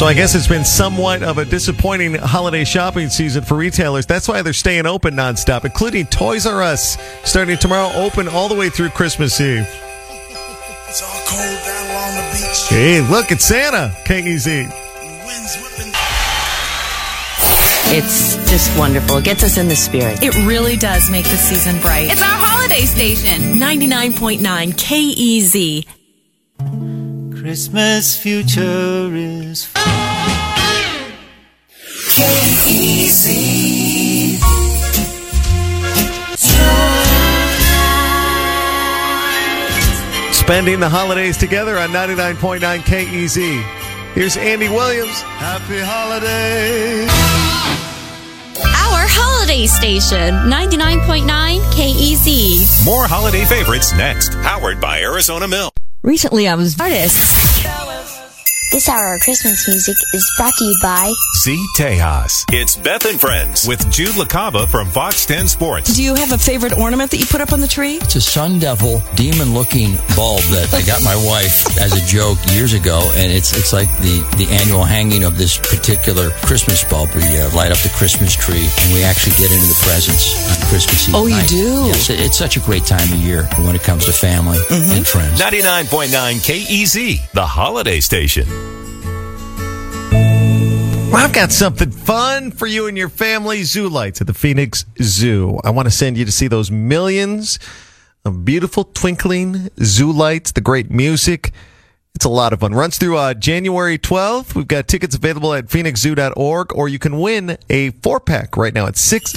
So I guess it's been somewhat of a disappointing holiday shopping season for retailers. That's why they're staying open nonstop, including Toys R Us, starting tomorrow, open all the way through Christmas Eve. It's all cold down along the beach. Hey, look, it's Santa, KEZ. It's just wonderful. It gets us in the spirit. It really does make the season bright. It's our holiday station. 99.9 KEZ. Christmas future is KEZ. Spending the holidays together on 99.9 KEZ. Here's Andy Williams. Happy Holidays. Our holiday station, 99.9 KEZ. More holiday favorites next. Powered by Arizona Milk. Recently, I was artist. This hour of Christmas music is brought to you by C. Tejas. It's Beth and Friends with Jude LaCava from Fox 10 Sports. Do you have a favorite ornament that you put up on the tree? It's a sun devil, demon-looking bulb that I got my wife as a joke years ago, and it's like the annual hanging of this particular Christmas bulb. We light up the Christmas tree, and we actually get into the presents on Christmas Eve. Oh, you night. do? Yes, it's such a great time of year when it comes to family and friends. 99.9 KEZ, the holiday station. Well, I've got something fun for you and your family. Zoo lights at the Phoenix Zoo. I want to send you to see those millions of beautiful twinkling zoo lights, the great music. It's a lot of fun. Runs through January 12th. We've got tickets available at phoenixzoo.org, or you can win a 4-pack right now at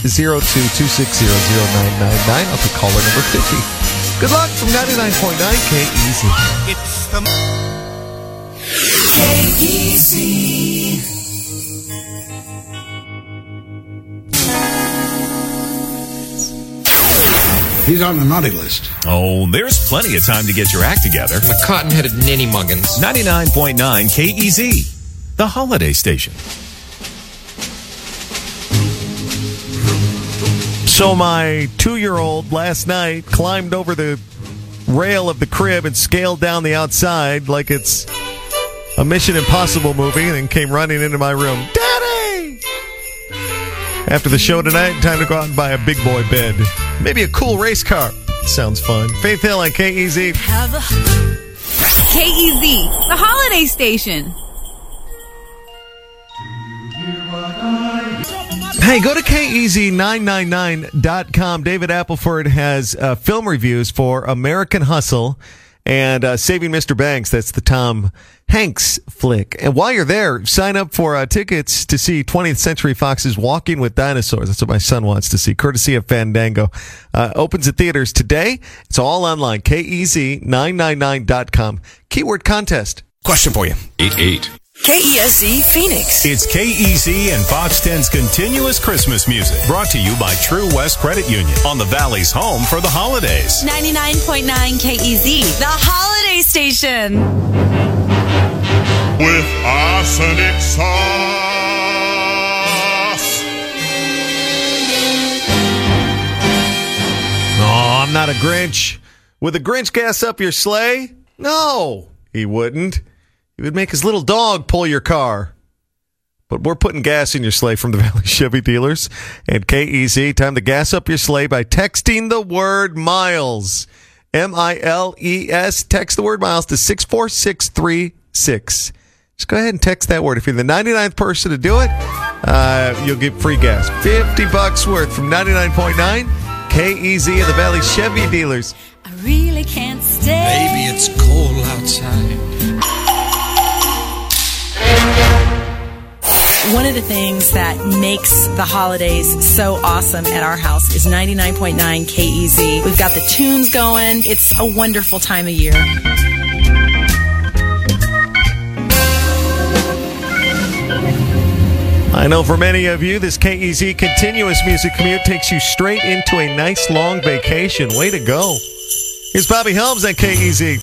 602-260-0999. I'll take caller number 50. Good luck from 99.9 KEZ. It's the KEZ. He's on the naughty list. Oh, there's plenty of time to get your act together. The cotton-headed ninny muggins. 99.9 KEZ, the holiday station. So my 2-year-old last night climbed over the rail of the crib and scaled down the outside like it's a Mission Impossible movie, and then came running into my room. Daddy! After the show tonight, time to go out and buy a big boy bed. Maybe a cool race car. Sounds fun. Faith Hill on KEZ. KEZ, the holiday station. Hey, go to KEZ999.com. David Appleford has film reviews for American Hustle and Saving Mr. Banks. That's the Tom Hanks flick. And while you're there, sign up for tickets to see 20th Century Fox's Walking with Dinosaurs. That's what my son wants to see, courtesy of Fandango. Opens at theaters today. It's all online. KEZ999.com. Keyword contest. Question for you. 88. KESZ Phoenix. It's KEZ and Fox 10's continuous Christmas music. Brought to you by True West Credit Union on the Valley's home for the holidays. 99.9 KEZ, the holiday station. With arsenic sauce. No, I'm not a Grinch. Would the Grinch gas up your sleigh? No, he wouldn't. He would make his little dog pull your car. But we're putting gas in your sleigh from the Valley Chevy dealers. And KEZ, time to gas up your sleigh by texting the word miles. MILES. Text the word miles to 64636. Just go ahead and text that word. If you're the 99th person to do it, you'll get free gas. $50 worth from 99.9 KEZ and the Valley Chevy dealers. I really can't stay. Baby, it's cold outside. One of the things that makes the holidays so awesome at our house is 99.9 KEZ. We've got the tunes going. It's a wonderful time of year. I know for many of you, this KEZ continuous music commute takes you straight into a nice long vacation. Way to go. Here's Bobby Helms at KEZ.